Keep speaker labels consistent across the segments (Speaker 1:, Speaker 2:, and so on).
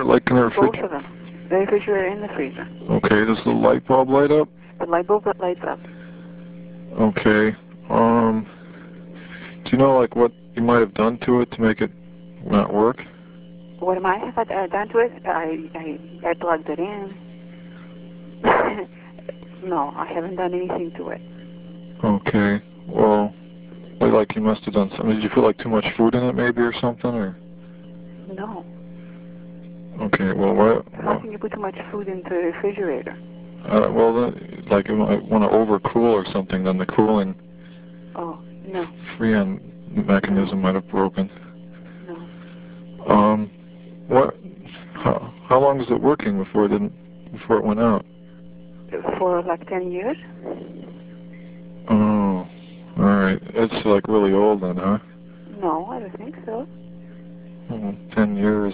Speaker 1: refrigerator, like in the
Speaker 2: Both
Speaker 1: refrigerator?
Speaker 2: of them. The refrigerator and the freezer.
Speaker 1: Okay, does the light bulb light up?
Speaker 2: The light bulb that lights up.
Speaker 1: Okay. Do you know, like, what you might have done to it to make it not work?
Speaker 2: What am I have done to it? I plugged it in. No, I haven't done anything to it.
Speaker 1: Okay. Well, like you must have done something. Did you put, like, too much food in it maybe or something, or?
Speaker 2: No.
Speaker 1: Okay, well, what?
Speaker 2: How can you put too much food into the refrigerator?
Speaker 1: Well, like, it might want to overcool or something, then the cooling
Speaker 2: Oh, no.
Speaker 1: freon mechanism might have broken.
Speaker 2: No.
Speaker 1: What? How long is it working before it went out?
Speaker 2: For like 10 years?
Speaker 1: Oh, all right. It's like really old then, huh?
Speaker 2: No, I don't think so.
Speaker 1: 10 years.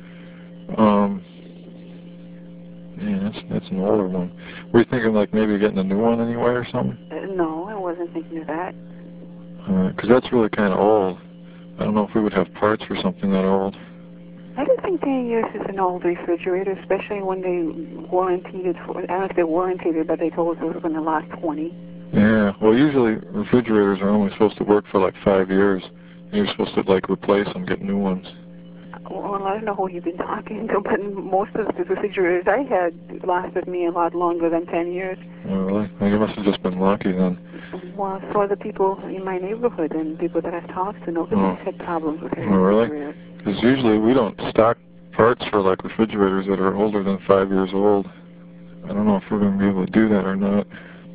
Speaker 1: Yeah, that's an older one. Were you thinking like maybe getting a new one anyway or something?
Speaker 2: No, I wasn't thinking of that.
Speaker 1: Because that's really kind of old. I don't know if we would have parts for something that old.
Speaker 2: I don't think 10 years is an old refrigerator, especially when they warranted it for, I don't know if they warranted it, but they told us it was going to last 20.
Speaker 1: Yeah, well usually refrigerators are only supposed to work for like 5 years. And you're supposed to like replace them, get new ones.
Speaker 2: Well, I don't know who you've been talking to, but most of the refrigerators I had lasted me a lot longer than 10 years.
Speaker 1: Oh, really? Well, you must have just been lucky then.
Speaker 2: Well, so are the people in my neighborhood and people that I've talked to. Nobody's had problems with their refrigerators.
Speaker 1: Really? Because usually we don't stock parts for like refrigerators that are older than 5 years old. I don't know if we're going to be able to do that or not.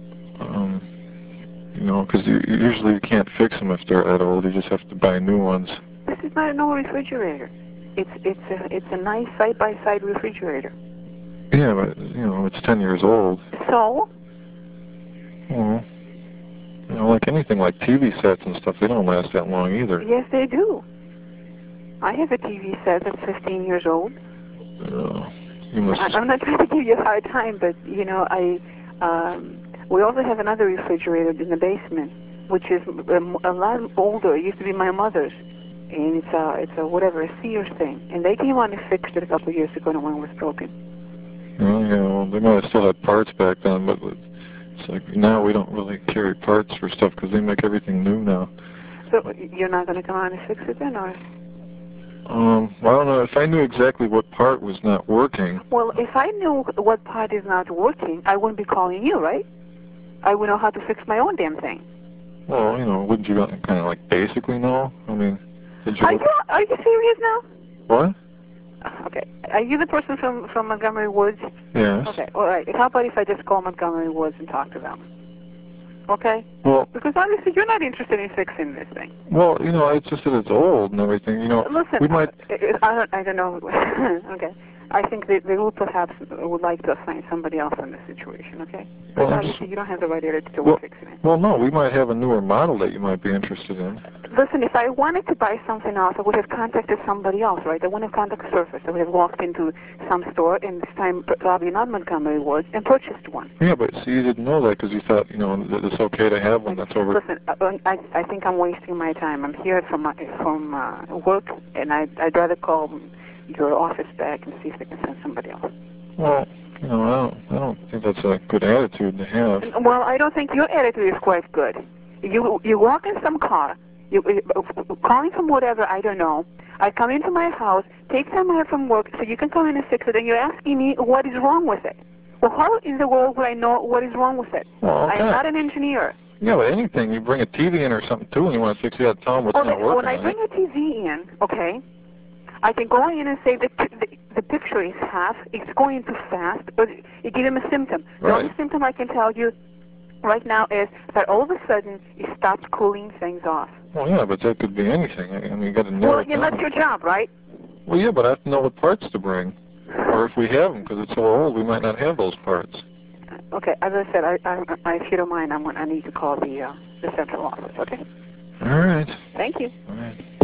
Speaker 1: You know, because usually you can't fix them if they're that old. You just have to buy new ones.
Speaker 2: This is not an old refrigerator. It's a nice side-by-side refrigerator.
Speaker 1: Yeah, but, you know, it's 10 years old.
Speaker 2: So?
Speaker 1: Well, you know, like anything like TV sets and stuff, they don't last that long either.
Speaker 2: Yes, they do. I have a TV set that's 15 years old.
Speaker 1: You must
Speaker 2: I'm not trying to give you a hard time, but, you know, we also have another refrigerator in the basement, which is a lot older. It used to be my mother's. And it's a whatever, a Sears thing. And they came on and fixed it a couple of years ago when it was broken.
Speaker 1: Oh, yeah, well, they might have still had parts back then, but it's like now we don't really carry parts for stuff because they make everything new now.
Speaker 2: So you're not going to come on and fix it then, or?
Speaker 1: Well, I don't know. If I knew exactly what part was not working...
Speaker 2: Well, if I knew what part is not working, I wouldn't be calling you, right? I would know how to fix my own damn thing.
Speaker 1: Well, you know, wouldn't you kind of like basically know? I mean, did you...
Speaker 2: Are you serious now?
Speaker 1: What?
Speaker 2: Okay. Are you the person from Montgomery Woods?
Speaker 1: Yes.
Speaker 2: Okay, all right. How about if I just call Montgomery Woods and talk to them? Okay?
Speaker 1: Well...
Speaker 2: Because obviously you're not interested in fixing this thing.
Speaker 1: Well, you know, it's just that it's old and everything, you know.
Speaker 2: Listen,
Speaker 1: we might...
Speaker 2: I don't know. Okay. I think they will perhaps would like to assign somebody else in this situation, okay? Well, obviously you don't have the right attitude to fixing it.
Speaker 1: Well, no, we might have a newer model that you might be interested in.
Speaker 2: Listen, if I wanted to buy something else, I would have contacted somebody else, right? I wouldn't have contacted Surface. I would have walked into some store, and this time probably not Montgomery Woods, and purchased one.
Speaker 1: Yeah, but see, you didn't know that because you thought, you know, that it's okay to have one that's over...
Speaker 2: Listen, I think I'm wasting my time. I'm here from work, and I'd rather call your office back and see if they can send somebody else.
Speaker 1: Well, you know, I don't think that's a good attitude to have.
Speaker 2: Well, I don't think your attitude is quite good. You walk in some car, calling from whatever, I don't know. I come into my house, take time out from work so you can come in and fix it, and you're asking me what is wrong with it. Well, how in the world would I know what is wrong with it?
Speaker 1: Well, okay.
Speaker 2: I'm not an engineer.
Speaker 1: Yeah, but anything, you bring a TV in or something too and you want to fix it, you got to tell them what's not working.
Speaker 2: When I bring a TV in, okay, I can go in and say the picture is half, it's going too fast, or you give him a symptom.
Speaker 1: Right.
Speaker 2: The only symptom I can tell you right now is that all of a sudden it stopped cooling things off.
Speaker 1: Well, yeah, but that could be anything. I mean, you got to narrow it down.
Speaker 2: Well, that's your job, right?
Speaker 1: Well, yeah, but I have to know what parts to bring. Or if we have them, because it's so old, we might not have those parts.
Speaker 2: Okay, as I said, if you don't mind, I need to call the central office, okay?
Speaker 1: All right.
Speaker 2: Thank you.
Speaker 1: All right.